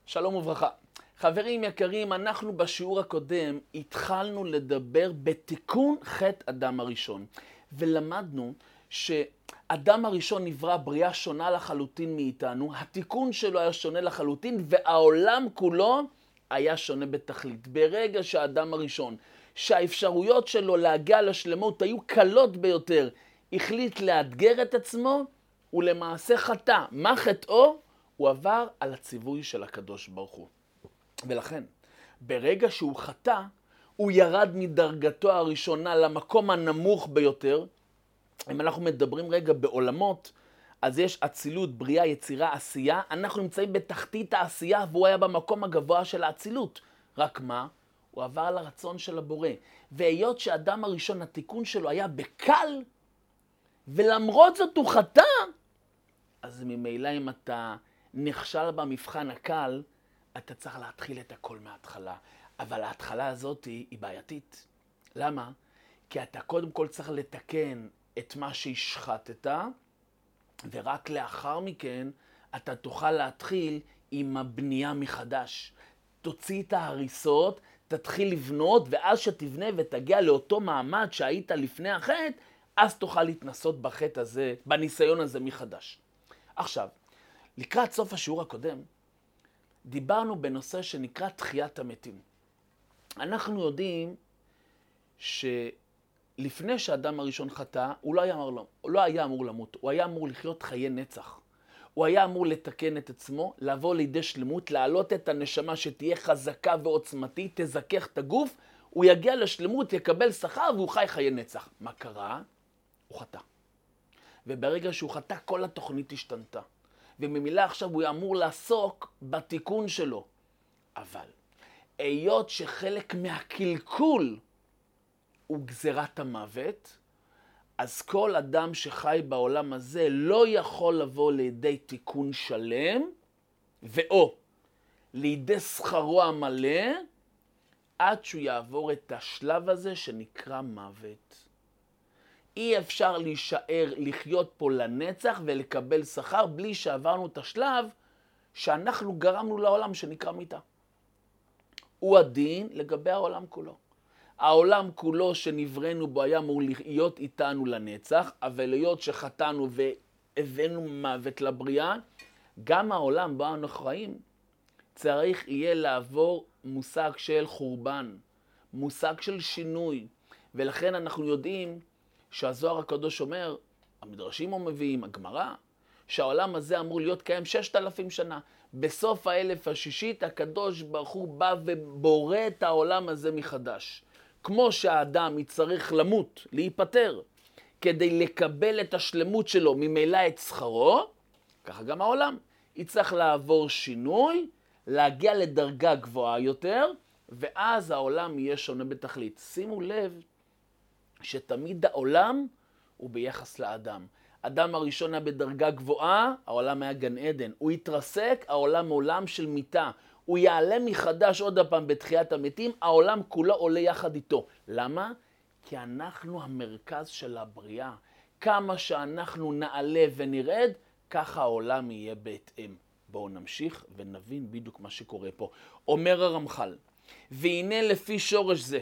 שלום וברכה. חברים יקרים, אנחנו בשיעור הקודם התחלנו לדבר בתיקון חטא אדם הראשון. ולמדנו שאדם הראשון נברא בריאה שונה לחלוטין מאיתנו, התיקון שלו היה שונה לחלוטין, והעולם כולו היה שונה בתכלית. ברגע שהאדם הראשון, שהאפשרויות שלו להגיע לשלמות היו קלות ביותר, החליט לאתגר את עצמו, ולמעשה חטא. מה חטאו? הוא עבר על הציווי של הקדוש ברוך הוא. ולכן, ברגע שהוא חטא, הוא ירד מדרגתו הראשונה למקום הנמוך ביותר. אם אנחנו מדברים רגע בעולמות, אז יש אצילות, בריאה, יצירה, עשייה. אנחנו נמצאים בתחתית העשייה, והוא היה במקום הגבוה של האצילות. רק מה? הוא עבר לרצון של הבורא. והיות שאדם הראשון, התיקון שלו היה בקל, ולמרות זאת הוא חטא, אז ממילא אם אתה נכשל במבחן הקל, אתה צריך להתחיל את הכל מההתחלה. אבל ההתחלה הזאת היא בעייתית. למה? כי אתה קודם כל צריך לתקן את מה שהשחטת, ורק לאחר מכן אתה תוכל להתחיל עם הבנייה מחדש. תוציא את ההריסות, תתחיל לבנות, ואז שתבנה ותגיע לאותו מעמד שהיית לפני החטא, אז תוכל להתנסות בחטא הזה, בניסיון הזה מחדש. עכשיו, לקראת סוף השיעור הקודם, דיברנו בנושא שנקרא תחיית המתים. אנחנו יודעים שלפני שהאדם הראשון חטא, הוא לא היה אמור למות, הוא היה אמור לחיות חיי נצח. הוא היה אמור לתקן את עצמו, לבוא לידי שלמות, להעלות את הנשמה שתהיה חזקה ועוצמתית, תזכך את הגוף, הוא יגיע לשלמות, יקבל שכר והוא חי חיי נצח. מה קרה? הוא חטא. וברגע שהוא חטא, כל התוכנית השתנתה. וממילה עכשיו הוא אמור לעסוק בתיקון שלו. אבל היות שחלק מהקלקול הוא גזירת המוות, אז כל אדם שחי בעולם הזה לא יכול לבוא לידי תיקון שלם, ואו לידי שכרו המלא, עד שהוא יעבור את השלב הזה שנקרא מוות. אי אפשר להישאר, לחיות פה לנצח ולקבל שכר בלי שעברנו את השלב שאנחנו גרמנו לעולם שנקרא מיתה. הוא הדין לגבי העולם כולו. העולם כולו שנברנו בו היה אמור להיות איתנו לנצח, אבל היות שחטאנו והבאנו מוות לבריאה, גם העולם בו אנחנו חיים צריך יהיה לעבור מושג של חורבן, מושג של שינוי. ולכן אנחנו יודעים שהזוהר הקדוש אומר, המדרשים מביאים, הגמרא, שהעולם הזה אמור להיות קיים 6,000 שנה. בסוף האלף השישית הקדוש ברוך הוא בא ובורא את העולם הזה מחדש. כמו שהאדם יצטרך למות, להיפטר, כדי לקבל את השלמות שלו, ממילא את שכרו, ככה גם העולם יצטרך לעבור שינוי, להגיע לדרגה גבוהה יותר, ואז העולם יהיה שונה בתכלית. שימו לב שתמיד העולם הוא ביחס לאדם. אדם הראשון היה בדרגה גבוהה, העולם היה גן עדן. הוא התרסק, העולם עולם של מיתה. הוא יעלה מחדש עוד הפעם בתחיית המתים, העולם כולו עולה יחד איתו. למה? כי אנחנו המרכז של הבריאה. כמה שאנחנו נעלה ונרד, ככה העולם יהיה בהתאם. בואו נמשיך ונבין בדיוק מה שקורה פה. אומר הרמח"ל, והנה לפי שורש זה,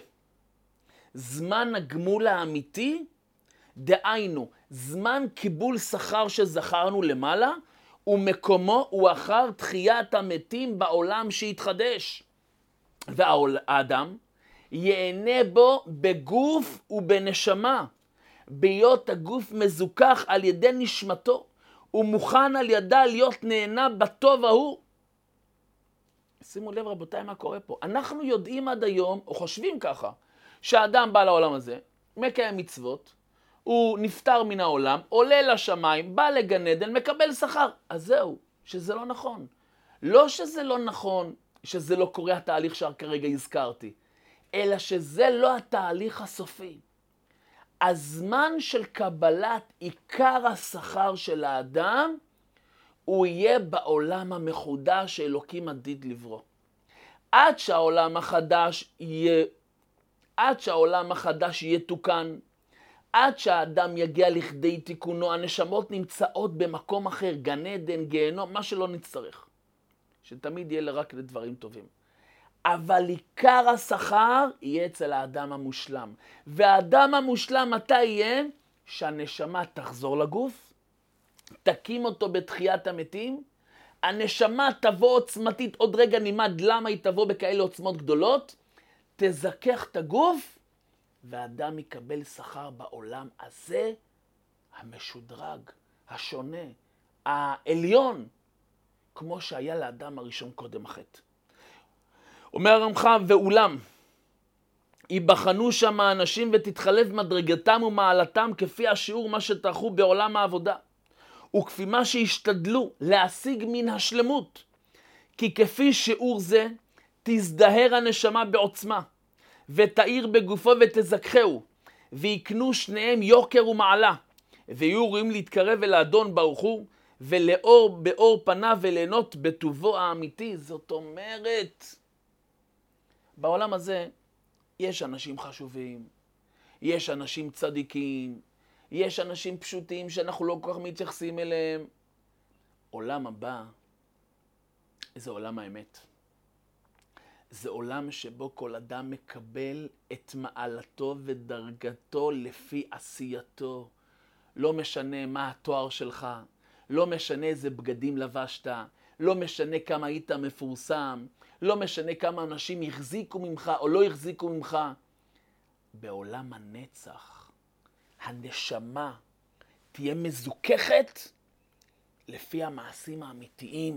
זמן הגמול האמיתי, דהיינו, זמן קיבול שכר שזכרנו למעלה, ומקומו הוא אחר תחיית המתים בעולם שהתחדש. והאדם ייהנה בו בגוף ובנשמה, בהיות הגוף מזוכח על ידי נשמתו, ומוכן על ידה להיות נהנה בטוב ההוא. שימו לב רבותיי מה קורה פה. אנחנו יודעים עד היום, או חושבים ככה, שהאדם בא לעולם הזה, מקיים מצוות, הוא נפטר מן העולם, עולה לשמיים, בא לגן עדן, מקבל שכר. אז זהו, שזה לא נכון. לא שזה לא נכון, שזה לא קורה התהליך שכרגע הזכרתי, אלא שזה לא התהליך הסופי. הזמן של קבלת עיקר השכר של האדם, הוא יהיה בעולם המחודש שאלוקים עתיד לברוא. עד שהעולם החדש יתוקן, עד שהאדם יגיע לכדי תיקונו, הנשמות נמצאות במקום אחר, גן עדן, גיהנום, מה שלא נצטרך. שתמיד יהיה רק לדברים טובים. אבל עיקר השכר יהיה אצל האדם המושלם. והאדם המושלם מתי יהיה? שהנשמה תחזור לגוף, תקים אותו בתחיית המתים, הנשמה תבוא עוצמתית, עוד רגע נלמד למה היא תבוא בכאלה עוצמות גדולות, תזכך את הגוף, והאדם יקבל שכר בעולם הזה, המשודרג, השונה, העליון, כמו שהיה לאדם הראשון קודם החטא. אומר הרמח"ל, ואולם, ייבחנו שם האנשים ותתחלף מדרגתם ומעלתם כפי השיעור מה שטרחו בעולם העבודה, וכפי מה שהשתדלו להשיג מן השלמות, כי כפי שיעור זה תזדהר הנשמה בעוצמה, ותאיר בגופו ותזכחהו, ויקנו שניהם יוקר ומעלה, ויהיו ראויים להתקרב אל האדון ברוך הוא, ולאור באור פניו וליהנות בטובו האמיתי. זאת אומרת, בעולם הזה יש אנשים חשובים, יש אנשים צדיקים, יש אנשים פשוטים שאנחנו לא כל כך מתייחסים אליהם. עולם הבא זה עולם האמת. זה עולם שבו כל אדם מקבל את מעלתו ודרגתו לפי עשייתו. לא משנה מה התואר שלך, לא משנה איזה בגדים לבשת, לא משנה כמה היית מפורסם, לא משנה כמה אנשים החזיקו ממך או לא החזיקו ממך. בעולם הנצח, הנשמה תהיה מזוככת לפי המעשים האמיתיים.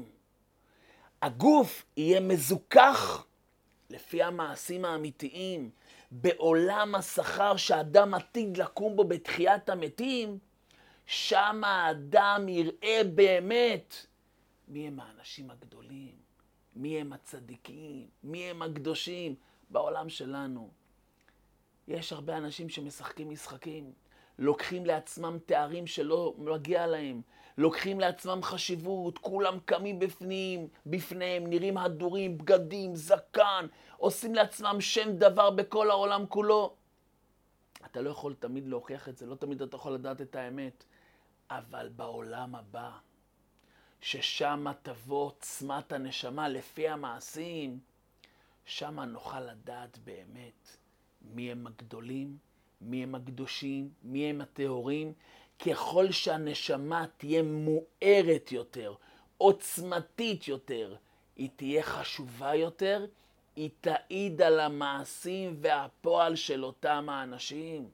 הגוף יהיה מזוכח לפי המעשים האמיתיים. בעולם השכר שאדם עתיד לקום בו בתחיית המתים, שם האדם יראה באמת מי הם האנשים הגדולים, מי הם הצדיקים, מי הם הקדושים. בעולם שלנו יש הרבה אנשים שמשחקים משחקים, לוקחים לעצמם תארים שלא מגיע להם, לוקחים לעצמם חשיבות, כולם קמים בפניהם, נראים הדורים, בגדים, זקן, עושים לעצמם שם דבר בכל העולם כולו. אתה לא יכול תמיד להוכיח את זה, לא תמיד אתה יכול לדעת את האמת, אבל בעולם הבא, ששם תבוא עוצמת הנשמה לפי המעשים, שם נוכל לדעת באמת מי הם הגדולים, מי הם הקדושים, מי הם הטהורים. ככל שהנשמה תהיה מוארת יותר, עוצמתית יותר, היא תהיה חשובה יותר, היא תעיד על המעשים והפועל של אותם האנשים.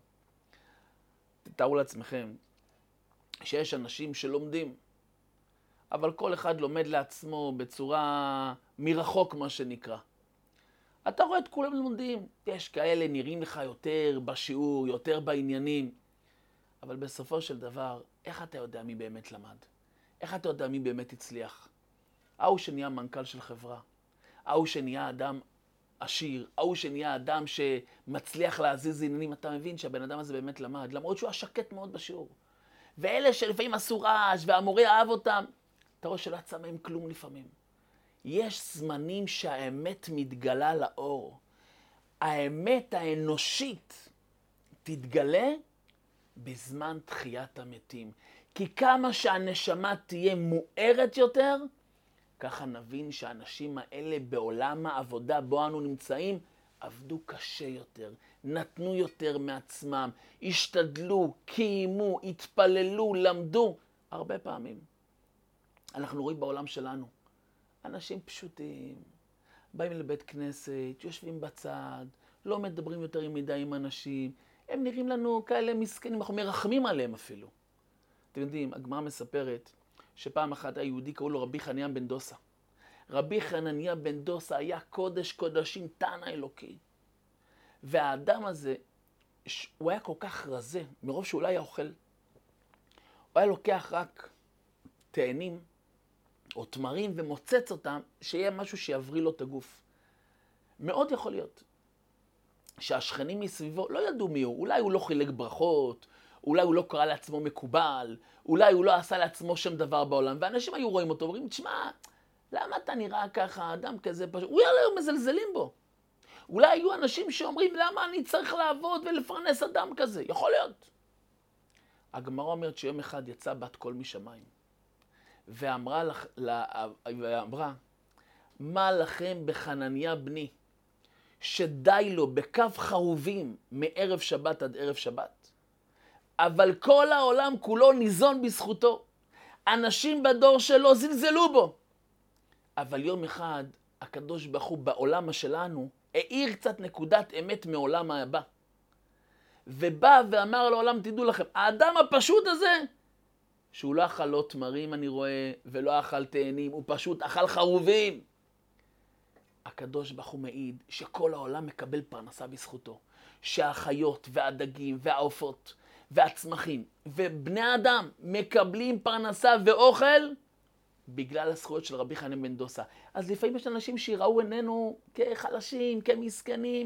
תתארו לעצמכם שיש אנשים שלומדים, אבל כל אחד לומד לעצמו בצורה מרחוק, מה שנקרא. אתה רואה את כולם לומדים, יש כאלה נראים לך יותר בשיעור, יותר בעניינים, אבל בסופו של דבר, איך אתה יודע מי באמת למד? איך אתה יודע מי באמת הצליח? ההוא שנהיה מנכ"ל של חברה, ההוא שנהיה אדם עשיר, ההוא שנהיה אדם שמצליח להזיז עניינים, אתה מבין שהבן אדם הזה באמת למד, למרות שהוא היה שקט מאוד בשיעור. ואלה שלפעמים עשו רעש והמורה אהב אותם, אתה רואה שלא יצא מהם כלום לפעמים. יש זמנים שהאמת מתגלה לאור. האמת האנושית תתגלה בזמן תחיית המתים. כי כמה שהנשמה תהיה מוארת יותר, ככה נבין שהאנשים האלה בעולם העבודה בו אנו נמצאים, עבדו קשה יותר, נתנו יותר מעצמם, השתדלו, קיימו, התפללו, למדו. הרבה פעמים אנחנו רואים בעולם שלנו אנשים פשוטים, באים לבית כנסת, יושבים בצד, לא מדברים יותר מדי עם אנשים, הם נראים לנו כאלה מסכנים, אנחנו מרחמים עליהם אפילו. אתם יודעים, הגמרא מספרת שפעם אחת היהודי קראו לו רבי חנניה בן דוסה. רבי חנניה בן דוסה היה קודש קודשים, תנא אלוקי. והאדם הזה, הוא היה כל כך רזה, מרוב שאולי היה אוכל, הוא היה לוקח רק תאנים או תמרים ומוצץ אותם, שיהיה משהו שיבריא לו את הגוף. מאוד יכול להיות שהשכנים מסביבו לא ידעו מי הוא, אולי הוא לא חילק ברכות, אולי הוא לא קרא לעצמו מקובל, אולי הוא לא עשה לעצמו שם דבר בעולם, ואנשים היו רואים אותו, אומרים, תשמע, למה אתה נראה ככה, אדם כזה פשוט? אולי היו מזלזלים בו. אולי היו אנשים שאומרים, למה אני צריך לעבוד ולפרנס אדם כזה? יכול להיות. הגמרא אומרת שיום אחד יצאה בת קול משמיים, ואמרה, מה לכם בחנניה בני, שדי לו בקו חרובים מערב שבת עד ערב שבת, אבל כל העולם כולו ניזון בזכותו. אנשים בדור שלו זלזלו בו. אבל יום אחד הקדוש ברוך הוא בעולם שלנו העיר קצת נקודת אמת מעולם הבא. ובא ואמר לעולם, תדעו לכם, האדם הפשוט הזה, שהוא לא אכל לא תמרים אני רואה, ולא אכל תאנים, הוא פשוט אכל חרובים. הקדוש ברוך הוא מעיד שכל העולם מקבל פרנסה בזכותו. שהחיות והדגים והעופות והצמחים ובני האדם מקבלים פרנסה ואוכל בגלל הזכויות של רבי חנין בן דוסה. אז לפעמים יש אנשים שיראו עינינו כחלשים, כמסכנים,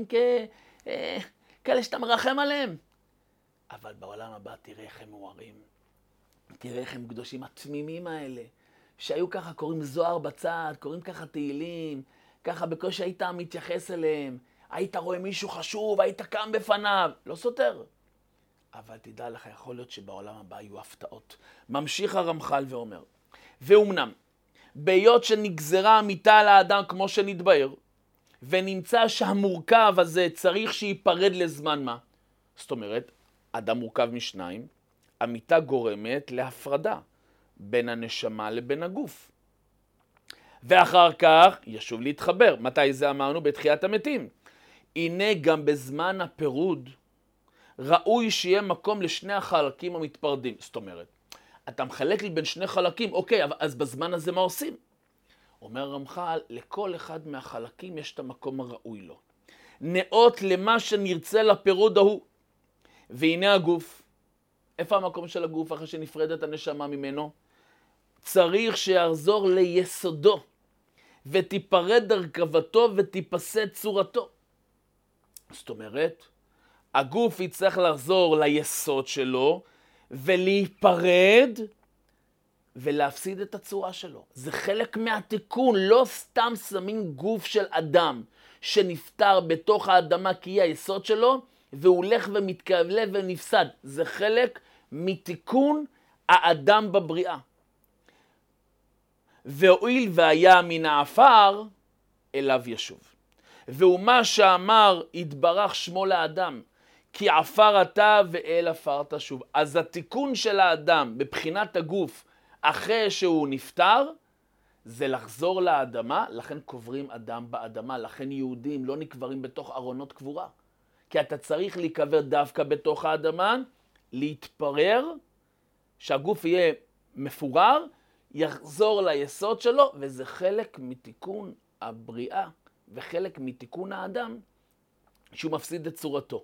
כאלה שאתה מרחם עליהם. אבל בעולם הבא תראה איך הם מוארים. תראה איך הם קדושים, התמימים האלה, שהיו ככה קוראים זוהר בצד, קוראים ככה תהילים, ככה בקושי היית מתייחס אליהם, היית רואה מישהו חשוב, היית קם בפניו, לא סותר. אבל תדע לך, יכול להיות שבעולם הבא יהיו הפתעות. ממשיך הרמח"ל ואומר, ואומנם, בהיות שנגזרה המיטה על האדם כמו שנתבהר, ונמצא שהמורכב הזה צריך שיפרד לזמן מה. זאת אומרת, אדם מורכב משניים, המיטה גורמת להפרדה בין הנשמה לבין הגוף. ואחר כך ישוב להתחבר. מתי זה אמרנו? בתחיית המתים. הנה גם בזמן הפירוד, ראוי שיהיה מקום לשני החלקים המתפרדים. זאת אומרת, אתה מחלק לי בין שני חלקים, אוקיי, אז בזמן הזה מה עושים? אומר הרמח"ל, לכל אחד מהחלקים יש את המקום הראוי לו. נאות למה שנרצה לפירוד ההוא. והנה הגוף. איפה המקום של הגוף אחרי שנפרדת הנשמה ממנו? צריך שיחזור ליסודו, ותיפרד דרכבתו ותיפסה צורתו. זאת אומרת, הגוף יצטרך לחזור ליסוד שלו, ולהיפרד, ולהפסיד את הצורה שלו. זה חלק מהתיקון, לא סתם שמים גוף של אדם, שנפטר בתוך האדמה כי היא היסוד שלו, והוא הולך ומתקבלה ונפסד. זה חלק מתיקון האדם בבריאה. והואיל והיה מן העפר, אליו ישוב. והוא מה שאמר, יתברך שמו לאדם, כי עפר אתה ואל עפר תשוב. אז התיקון של האדם בבחינת הגוף, אחרי שהוא נפטר, זה לחזור לאדמה, לכן קוברים אדם באדמה, לכן יהודים לא נקברים בתוך ארונות קבורה. כי אתה צריך להיקבר דווקא בתוך האדמה, להתפרר, שהגוף יהיה מפורר, יחזור ליסוד שלו, וזה חלק מתיקון הבריאה, וחלק מתיקון האדם, שהוא מפסיד את צורתו.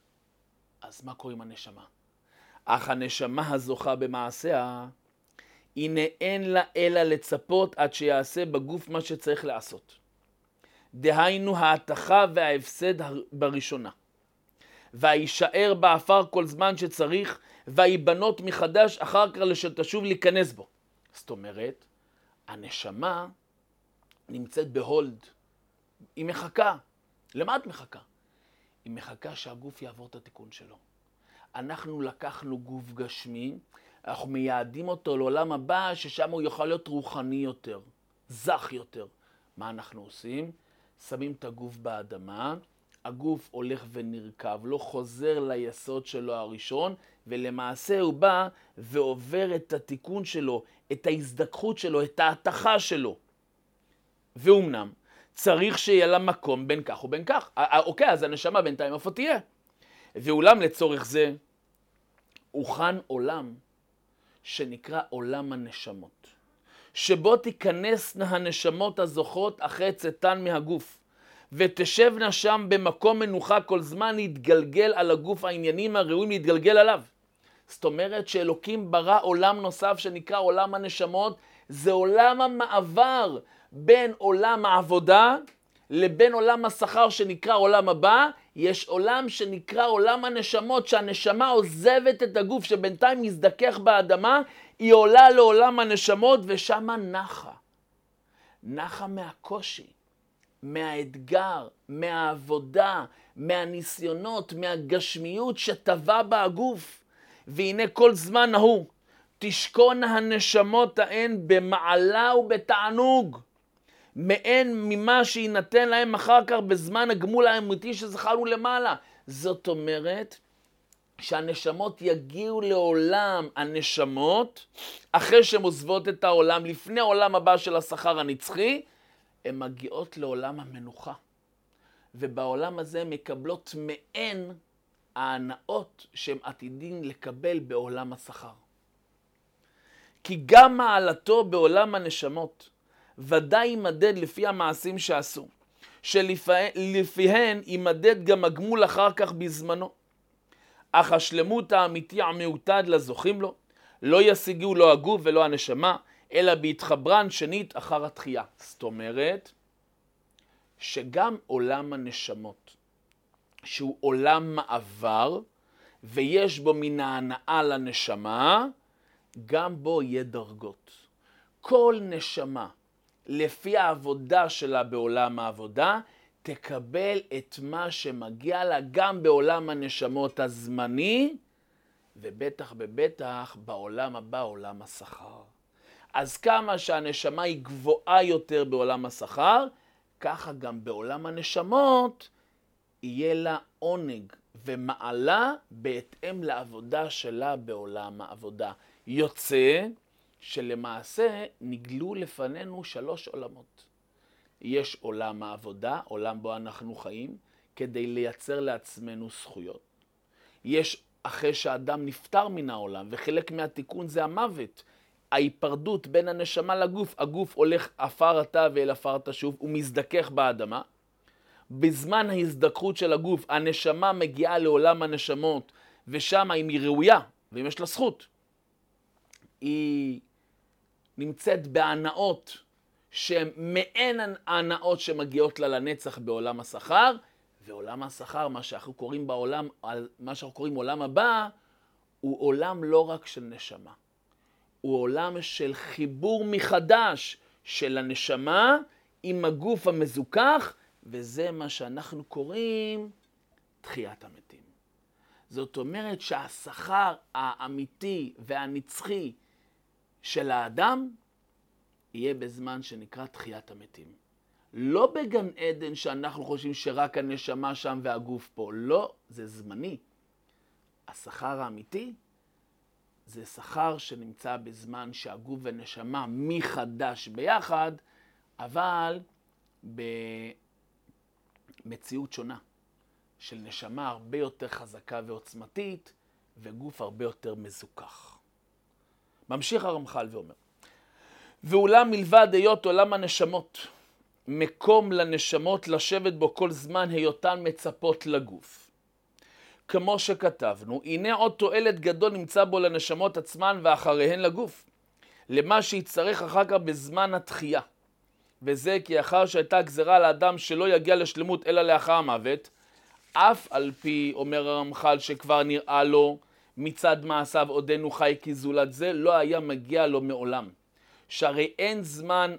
אז מה קורה עם הנשמה? אך הנשמה הזוכה במעשיה, הנה אין לה אלא לצפות עד שיעשה בגוף מה שצריך לעשות. דהיינו ההתחה וההפסד בראשונה. והישאר בעפר כל זמן שצריך, והיבנות מחדש אחר כך לשתשוב להיכנס בו. זאת אומרת, הנשמה נמצאת בהולד. היא מחכה. למה את מחכה? היא מחכה שהגוף יעבור את התיקון שלו. אנחנו לקחנו גוף גשמי, אנחנו מייעדים אותו לעולם הבא, ששם הוא יוכל להיות רוחני יותר, זך יותר. מה אנחנו עושים? שמים את הגוף באדמה, הגוף הולך ונרכב, לא חוזר ליסוד שלו הראשון, ולמעשה הוא בא ועובר את התיקון שלו, את ההזדכחות שלו, את ההתחה שלו. ואומנם, צריך שיהיה לה מקום בין כך ובין כך. אוקיי, אז הנשמה בינתיים איפה תהיה? ואולם לצורך זה, הוכן עולם שנקרא עולם הנשמות, שבו תיכנסנה הנשמות הזוכות אחרי צאתן מהגוף, ותשבנה שם במקום מנוחה כל זמן להתגלגל על הגוף העניינים הראויים להתגלגל עליו. זאת אומרת שאלוקים ברא עולם נוסף שנקרא עולם הנשמות, זה עולם המעבר בין עולם העבודה לבין עולם השכר שנקרא עולם הבא. יש עולם שנקרא עולם הנשמות, שהנשמה עוזבת את הגוף שבינתיים מזדכך באדמה, היא עולה לעולם הנשמות ושמה נחה. נחה מהקושי, מהאתגר, מהעבודה, מהניסיונות, מהגשמיות שטבע בה הגוף. והנה כל זמן ההוא תשכון הנשמות ההן במעלה ובתענוג, מעין ממה שיינתן להם אחר כך בזמן הגמול האמיתי שזכרנו למעלה. זאת אומרת שהנשמות יגיעו לעולם הנשמות, אחרי שהן עוזבות את העולם, לפני העולם הבא של השכר הנצחי, הן מגיעות לעולם המנוחה. ובעולם הזה הן מקבלות מעין ההנאות שהן עתידים לקבל בעולם השכר. כי גם מעלתו בעולם הנשמות ודאי יימדד לפי המעשים שעשו, שלפיהן יימדד גם הגמול אחר כך בזמנו. אך השלמות האמיתי המעוטד לזוכים לו, לא ישיגו לא הגוף ולא הנשמה, אלא בהתחברן שנית אחר התחייה. זאת אומרת, שגם עולם הנשמות, שהוא עולם מעבר, ויש בו מן ההנאה לנשמה, גם בו יהיה דרגות. כל נשמה, לפי העבודה שלה בעולם העבודה, תקבל את מה שמגיע לה גם בעולם הנשמות הזמני, ובטח בבטח בעולם הבא, עולם השכר. אז כמה שהנשמה היא גבוהה יותר בעולם השכר, ככה גם בעולם הנשמות יהיה לה עונג ומעלה בהתאם לעבודה שלה בעולם העבודה. יוצא שלמעשה נגלו לפנינו 3 עולמות. יש עולם העבודה, עולם בו אנחנו חיים, כדי לייצר לעצמנו זכויות. יש אחרי שהאדם נפטר מן העולם, וחלק מהתיקון זה המוות, ההיפרדות בין הנשמה לגוף, הגוף הולך עפר אתה ואל עפר תשוב, הוא מזדכך באדמה. בזמן ההזדככות של הגוף, הנשמה מגיעה לעולם הנשמות, ושם אם היא ראויה, ואם יש לה זכות, היא נמצאת בהנאות, שמעין ההנאות שמגיעות לה לנצח בעולם השכר, ועולם השכר, מה שאנחנו קוראים בעולם, מה שאנחנו קוראים עולם הבא, הוא עולם לא רק של נשמה. הוא עולם של חיבור מחדש של הנשמה עם הגוף המזוכח, וזה מה שאנחנו קוראים תחיית המתים. זאת אומרת שהשכר האמיתי והנצחי של האדם יהיה בזמן שנקרא תחיית המתים. לא בגן עדן שאנחנו חושבים שרק הנשמה שם והגוף פה. לא, זה זמני. השכר האמיתי זה שכר שנמצא בזמן שהגוף ונשמה מחדש ביחד, אבל במציאות שונה של נשמה הרבה יותר חזקה ועוצמתית וגוף הרבה יותר מזוכח. ממשיך הרמח"ל ואומר, ואולם מלבד היות עולם הנשמות, מקום לנשמות לשבת בו כל זמן היותן מצפות לגוף. כמו שכתבנו, הנה עוד תועלת גדול נמצא בו לנשמות עצמן ואחריהן לגוף, למה שיצטרך אחר כך בזמן התחייה. וזה כי אחר שהייתה גזרה לאדם שלא יגיע לשלמות אלא לאחר המוות, אף על פי, אומר הרמח"ל, שכבר נראה לו מצד מעשיו עודנו חי כזולת זה, לא היה מגיע לו מעולם. שהרי אין זמן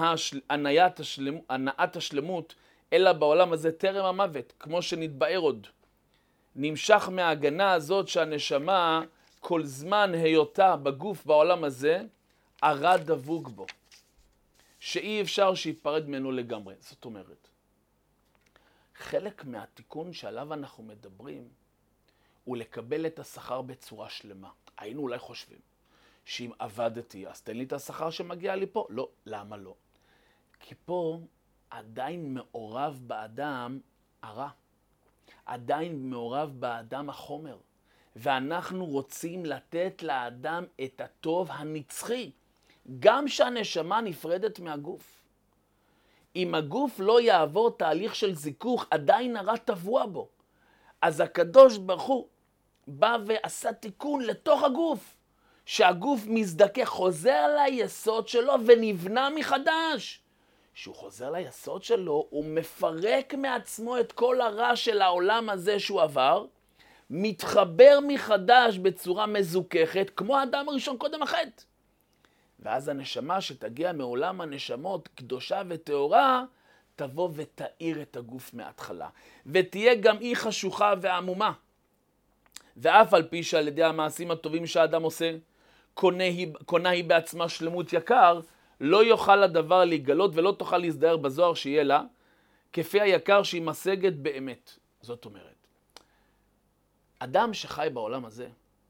הנעת השלמות, אלא בעולם הזה טרם המוות, כמו שנתבאר עוד. נמשך מההגנה הזאת שהנשמה כל זמן היותה בגוף בעולם הזה, ערה דבוק בו. שאי אפשר שיפרד ממנו לגמרי. זאת אומרת, חלק מהתיקון שעליו אנחנו מדברים, הוא לקבל את השכר בצורה שלמה. היינו אולי חושבים שאם עבדתי, אז תן לי את השכר שמגיע לי פה. לא, למה לא? כי פה עדיין מעורב באדם הרע. עדיין מעורב באדם החומר. ואנחנו רוצים לתת לאדם את הטוב הנצחי. גם שהנשמה נפרדת מהגוף. אם הגוף לא יעבור תהליך של זיכוך, עדיין הרע טבוע בו. אז הקדוש ברוך הוא בא ועשה תיקון לתוך הגוף. שהגוף מזדכך, חוזר ליסוד שלו ונבנה מחדש. כשהוא חוזר ליסוד שלו, הוא מפרק מעצמו את כל הרע של העולם הזה שהוא עבר, מתחבר מחדש בצורה מזוככת, כמו האדם הראשון קודם החטא. ואז הנשמה שתגיע מעולם הנשמות קדושה וטהורה, תבוא ותאיר את הגוף מההתחלה. ותהיה גם היא חשוכה ועמומה. ואף על פי שעל ידי המעשים הטובים שהאדם עושה, קונה היא בעצמה שלמות יקר, לא יוכל הדבר להיגלות ולא תוכל להזדהר בזוהר שיהיה לה, כפי היקר שהיא משגת באמת. זאת אומרת, אדם שחי בעולם הזה,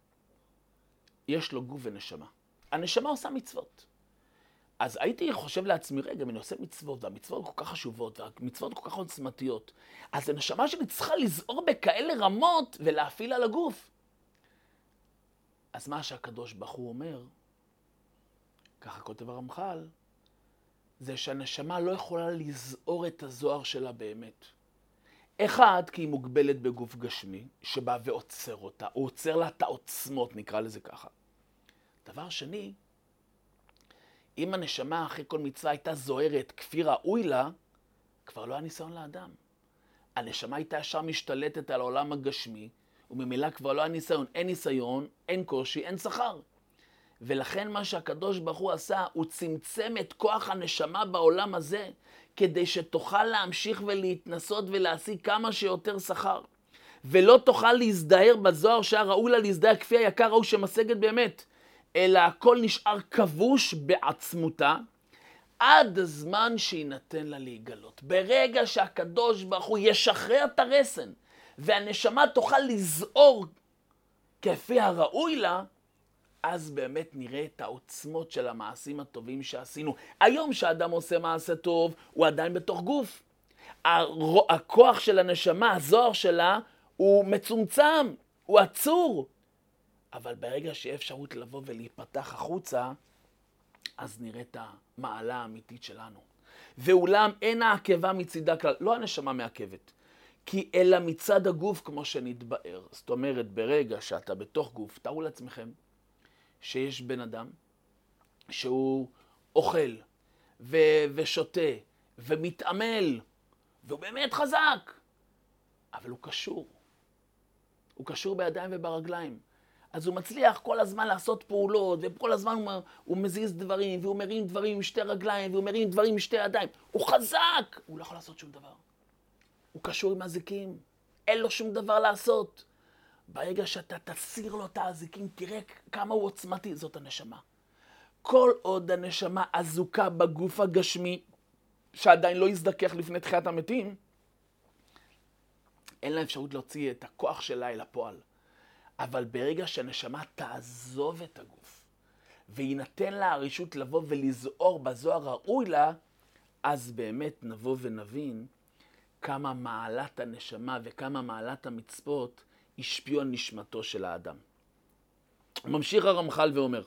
יש לו גוף ונשמה. הנשמה עושה מצוות. אז הייתי חושב לעצמי, רגע, אני עושה מצוות, והמצוות כל כך חשובות, והמצוות כל כך עוצמתיות. אז הנשמה שלי צריכה לזעור בכאלה רמות ולהפעיל על הגוף. אז מה שהקדוש ברוך הוא אומר, ככה כותב הרמח"ל, זה שהנשמה לא יכולה לזעור את הזוהר שלה באמת. אחד, כי היא מוגבלת בגוף גשמי, שבא ועוצר אותה, הוא עוצר לה את העוצמות, נקרא לזה ככה. דבר שני, אם הנשמה אחרי כל מצווה הייתה זוהרת כפי ראוי לה, כבר לא היה ניסיון לאדם. הנשמה הייתה ישר משתלטת על העולם הגשמי, וממילא כבר לא היה ניסיון. אין ניסיון, אין קושי, אין שכר. ולכן מה שהקדוש ברוך הוא עשה, הוא צמצם את כוח הנשמה בעולם הזה, כדי שתוכל להמשיך ולהתנסות ולהשיג כמה שיותר שכר. ולא תוכל להזדהר בזוהר שהיה ראוי לה להזדהר כפי היקר ראוי שמשגת באמת. אלא הכל נשאר כבוש בעצמותה, עד הזמן שיינתן לה להיגלות. ברגע שהקדוש ברוך הוא ישחרר את הרסן, והנשמה תוכל לזעור כפי הראוי לה, אז באמת נראה את העוצמות של המעשים הטובים שעשינו. היום שהאדם עושה מעשה טוב, הוא עדיין בתוך גוף. הכוח של הנשמה, הזוהר שלה, הוא מצומצם, הוא עצור. אבל ברגע שיהיה אפשרות לבוא ולהיפתח החוצה, אז נראה את המעלה האמיתית שלנו. ואולם אין העקבה מצידה כלל, לא הנשמה מעכבת, כי אלא מצד הגוף כמו שנתבאר. זאת אומרת, ברגע שאתה בתוך גוף, תארו לעצמכם שיש בן אדם שהוא אוכל ושותה ומתעמל, והוא באמת חזק, אבל הוא קשור. הוא קשור בידיים וברגליים. אז הוא מצליח כל הזמן לעשות פעולות, וכל הזמן הוא מזיז דברים, והוא מרים דברים עם שתי רגליים, והוא מרים דברים עם שתי ידיים. הוא חזק! הוא לא יכול לעשות שום דבר. הוא קשור עם הזיקים, אין לו שום דבר לעשות. ברגע שאתה תסיר לו את הזיקים, תראה כמה הוא עוצמתי, זאת הנשמה. כל עוד הנשמה אזוקה בגוף הגשמי, שעדיין לא יזדכך לפני תחיית המתים, אין לה אפשרות להוציא את הכוח שלה אל הפועל. אבל ברגע שהנשמה תעזוב את הגוף, וינתן לה הרשות לבוא ולזעור בזוהר ראוי לה, אז באמת נבוא ונבין כמה מעלת הנשמה וכמה מעלת המצוות השפיעו על נשמתו של האדם. ממשיך הרמח"ל ואומר,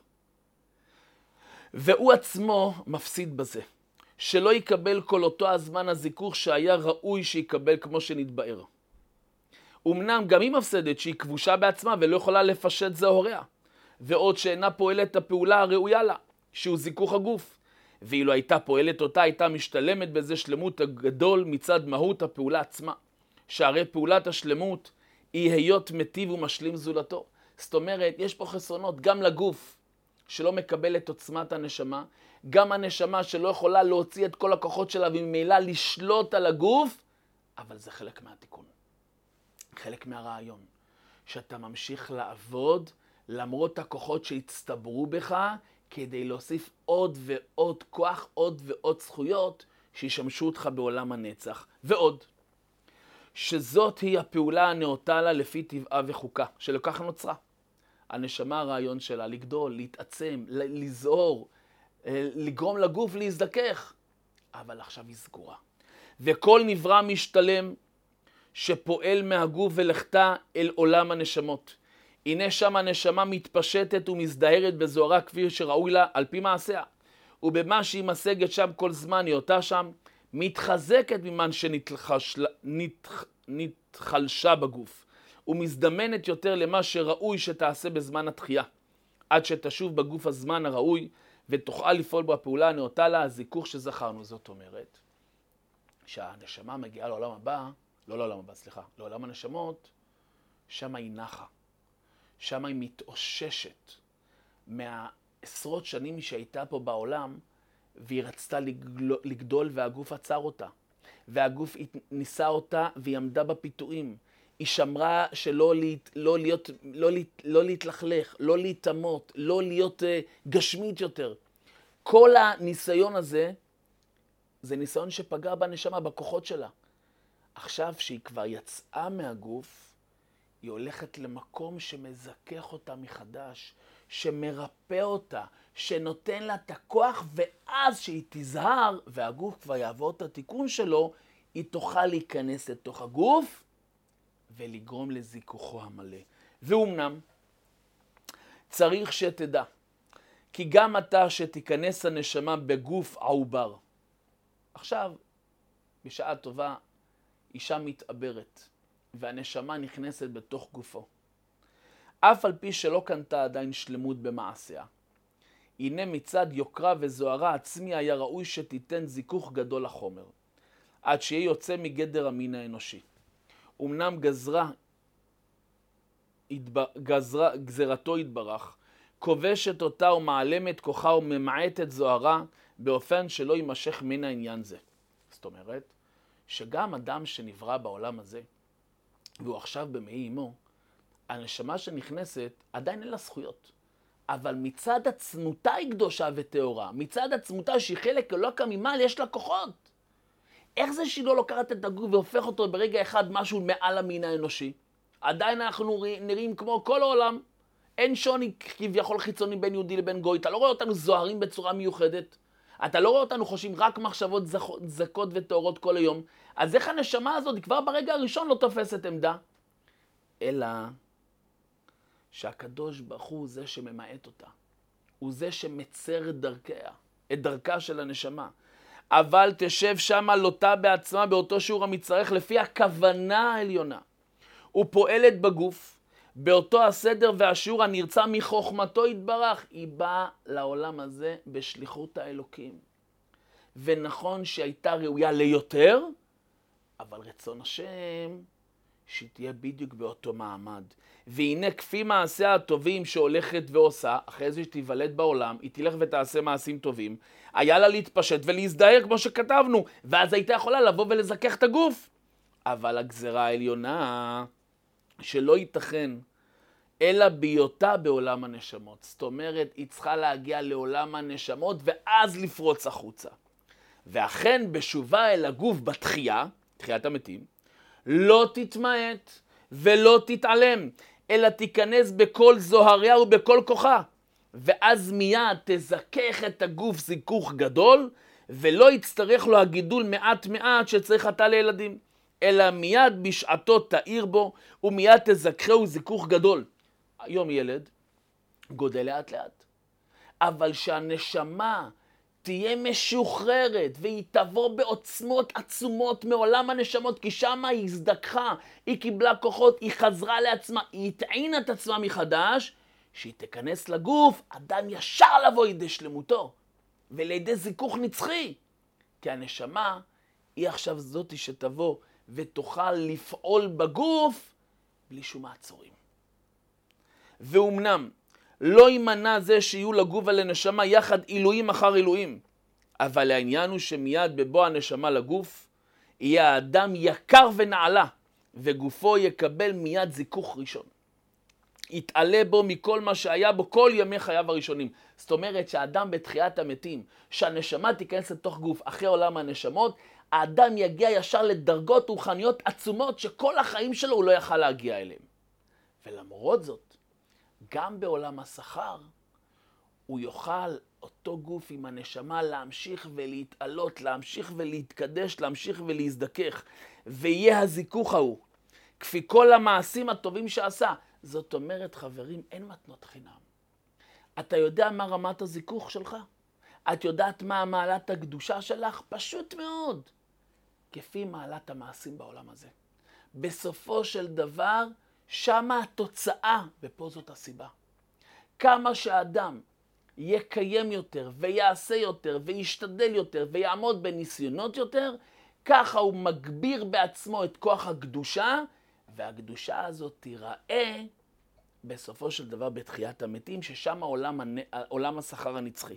והוא עצמו מפסיד בזה, שלא יקבל כל אותו הזמן הזיכוך שהיה ראוי שיקבל כמו שנתבאר. אמנם גם היא מפסדת שהיא כבושה בעצמה ולא יכולה לפשט זהוריה, ועוד שאינה פועלת את הפעולה הראויה לה, שהוא זיכוך הגוף. ואילו הייתה פועלת אותה, הייתה משתלמת בזה שלמות הגדול מצד מהות הפעולה עצמה, שהרי פעולת השלמות היא היות מטיב ומשלים זולתו. זאת אומרת, יש פה חסרונות גם לגוף שלא מקבל את עוצמת הנשמה, גם הנשמה שלא יכולה להוציא את כל הכוחות שלה וממילא לשלוט על הגוף, אבל זה חלק מהתיקון. חלק מהרעיון, שאתה ממשיך לעבוד למרות הכוחות שהצטברו בך, כדי להוסיף עוד ועוד כוח, עוד ועוד זכויות שישמשו אותך בעולם הנצח. ועוד, שזאת היא הפעולה הנאותה לה לפי טבעה וחוקה, שלכך נוצרה. הנשמה הרעיון שלה לגדול, להתעצם, לזהור, לגרום לגוף להזדכך, אבל עכשיו היא סגורה. וכל נברא משתלם שפועל מהגוף ולכתה אל עולם הנשמות. הנה שם הנשמה מתפשטת ומזדהרת בזוהרה כפי שראוי לה על פי מעשיה. ובמה שהיא משגת שם כל זמן היותה שם, מתחזקת ממן שנתחלשה בגוף. ומזדמנת יותר למה שראוי שתעשה בזמן התחייה. עד שתשוב בגוף הזמן הראוי ותוכל לפעול בו הפעולה הנאותה לה, הזיכוך שזכרנו. זאת אומרת, שהנשמה מגיעה לעולם הבא, לעולם הנשמות, שם היא נחה. שם היא מתאוששת מהעשרות שנים שהייתה פה בעולם, והיא רצתה לגדול והגוף עצר אותה. והגוף ניסה אותה והיא עמדה בפיתויים. היא שמרה שלא לא להתלכלך, לא להתאמות, לא להיות גשמית יותר. כל הניסיון הזה, זה ניסיון שפגע בנשמה, בכוחות שלה. עכשיו שהיא כבר יצאה מהגוף, היא הולכת למקום שמזכך אותה מחדש, שמרפא אותה, שנותן לה את הכוח, ואז שהיא תזהר, והגוף כבר יעבור את התיקון שלו, היא תוכל להיכנס לתוך הגוף, ולגרום לזיכוכו המלא. ואומנם, צריך שתדע, כי גם אתה שתיכנס הנשמה בגוף העובר. עכשיו, בשעה טובה, אישה מתעברת, והנשמה נכנסת בתוך גופו. אף על פי שלא קנתה עדיין שלמות במעשיה. הנה מצד יוקרה וזוהרה עצמי היה ראוי שתיתן זיכוך גדול לחומר, עד שיהיה יוצא מגדר המין האנושי. אמנם גזרתו יתברך, כובשת אותה ומעלמת כוחה וממעטת זוהרה, באופן שלא יימשך מן העניין זה. זאת אומרת, שגם אדם שנברא בעולם הזה, והוא עכשיו במעי אמו, הנשמה שנכנסת עדיין אין לה זכויות. אבל מצד עצמותה היא קדושה וטהורה, מצד עצמותה שהיא חלק אלוקה ממעל, יש לה כוחות. איך זה שהיא לא לוקחת את הגוף והופך אותו ברגע אחד משהו מעל המין האנושי? עדיין אנחנו נראים כמו כל העולם. אין שוני כביכול חיצוני בין יהודי לבין גוי. אתה לא רואה אותנו זוהרים בצורה מיוחדת. אתה לא רואה אותנו חושבים רק מחשבות זכות וטהורות כל היום. אז איך הנשמה הזאת כבר ברגע הראשון לא תופסת עמדה? אלא שהקדוש ברוך הוא זה שממעט אותה. הוא זה שמצר את דרכה של הנשמה. אבל תשב שמה לוטה בעצמה באותו שיעור המצטרך לפי הכוונה העליונה. הוא פועלת בגוף, באותו הסדר והשיעור הנרצה מחוכמתו יתברך. היא באה לעולם הזה בשליחות האלוקים. ונכון שהייתה ראויה ליותר, אבל רצון השם שהיא תהיה בדיוק באותו מעמד. והנה כפי מעשיה הטובים שהולכת ועושה, אחרי זה שתיוולד בעולם, היא תלך ותעשה מעשים טובים, היה לה להתפשט ולהזדהר כמו שכתבנו, ואז הייתה יכולה לבוא ולזכך את הגוף. אבל הגזרה העליונה שלא ייתכן, אלא בהיותה בעולם הנשמות. זאת אומרת, היא צריכה להגיע לעולם הנשמות ואז לפרוץ החוצה. ואכן בשובה אל הגוף בתחייה, תחיית המתים, לא תתמעט ולא תתעלם, אלא תיכנס בכל זוהריה ובכל כוחה. ואז מיד תזכך את הגוף זיכוך גדול, ולא יצטרך לו הגידול מעט מעט שצריך אתה לילדים, אלא מיד בשעתו תאיר בו, ומיד תזכחהו זיכוך גדול. היום ילד גודל לאט לאט, אבל שהנשמה תהיה משוחררת, והיא תבוא בעוצמות עצומות מעולם הנשמות, כי שמה היא הזדככה, היא קיבלה כוחות, היא חזרה לעצמה, היא התעינה את עצמה מחדש, שהיא תיכנס לגוף, אדם ישר לבוא ידי שלמותו, ולידי זיכוך נצחי. כי הנשמה היא עכשיו זאתי שתבוא ותוכל לפעול בגוף בלי שום מעצורים. ואומנם לא יימנע זה שיהיו לגוף ולנשמה יחד עילויים אחר עילויים, אבל העניין הוא שמיד בבוא הנשמה לגוף יהיה האדם יקר ונעלה, וגופו יקבל מיד זיכוך ראשון. יתעלה בו מכל מה שהיה בו כל ימי חייו הראשונים. זאת אומרת שהאדם בתחיית המתים, שהנשמה תיכנס לתוך גוף אחרי עולם הנשמות, האדם יגיע ישר לדרגות רוחניות עצומות שכל החיים שלו הוא לא יכל להגיע אליהם. ולמרות זאת, גם בעולם השכר, הוא יוכל אותו גוף עם הנשמה להמשיך ולהתעלות, להמשיך ולהתקדש, להמשיך ולהזדכך, ויהיה הזיכוך ההוא, כפי כל המעשים הטובים שעשה. זאת אומרת, חברים, אין מתנות חינם. אתה יודע מה רמת הזיכוך שלך? את יודעת מה מעלת הקדושה שלך? פשוט מאוד. כפי מעלת המעשים בעולם הזה. בסופו של דבר, שמה התוצאה, ופה זאת הסיבה. כמה שהאדם יקיים יותר, ויעשה יותר, וישתדל יותר, ויעמוד בניסיונות יותר, ככה הוא מגביר בעצמו את כוח הקדושה, והקדושה הזאת תיראה בסופו של דבר בתחיית המתים, ששם עולם השכר הנצחי.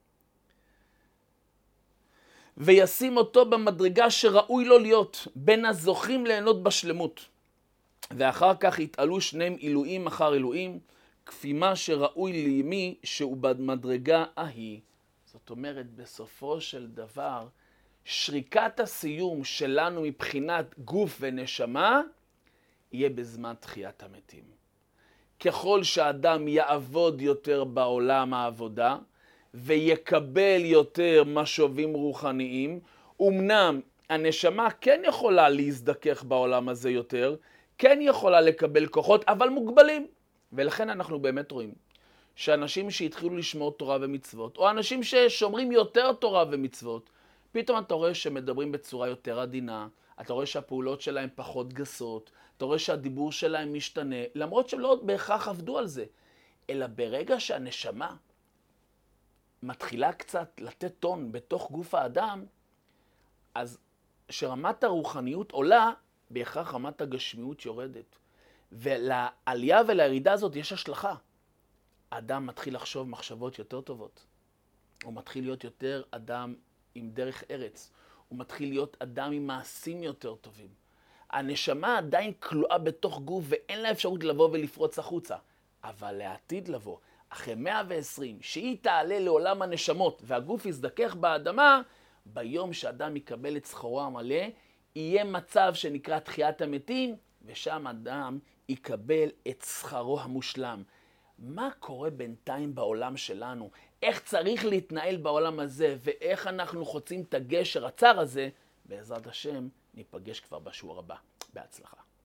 וישים אותו במדרגה שראוי לו להיות, בין הזוכים ליהנות בשלמות. ואחר כך יתעלו שניהם עילויים אחר עילויים, כפי מה שראוי לימי שהוא במדרגה ההיא. זאת אומרת, בסופו של דבר, שריקת הסיום שלנו מבחינת גוף ונשמה, יהיה בזמן תחיית המתים. ככל שאדם יעבוד יותר בעולם העבודה, ויקבל יותר משובים רוחניים, אמנם הנשמה כן יכולה להזדכך בעולם הזה יותר, כן יכולה לקבל כוחות, אבל מוגבלים. ולכן אנחנו באמת רואים שאנשים שהתחילו לשמור תורה ומצוות, או אנשים ששומרים יותר תורה ומצוות, פתאום אתה רואה שמדברים בצורה יותר עדינה, אתה רואה שהפעולות שלהם פחות גסות, אתה רואה שהדיבור שלהם משתנה, למרות שהם לא בהכרח עבדו על זה, אלא ברגע שהנשמה מתחילה קצת לתת טון בתוך גוף האדם, אז שרמת הרוחניות עולה, בהכרח רמת הגשמיות יורדת. ולעלייה ולירידה הזאת יש השלכה. האדם מתחיל לחשוב מחשבות יותר טובות. הוא מתחיל להיות יותר אדם עם דרך ארץ. הוא מתחיל להיות אדם עם מעשים יותר טובים. הנשמה עדיין כלואה בתוך גוף ואין לה אפשרות לבוא ולפרוץ החוצה. אבל לעתיד לבוא, אחרי 120, שהיא תעלה לעולם הנשמות והגוף יזדכך באדמה, ביום שאדם יקבל את שכרו המלא, יהיה מצב שנקרא תחיית המתים, ושם אדם יקבל את שכרו המושלם. מה קורה בינתיים בעולם שלנו? איך צריך להתנהל בעולם הזה, ואיך אנחנו חוצים את הגשר הצר הזה? בעזרת השם, ניפגש כבר בשיעור הבא. בהצלחה.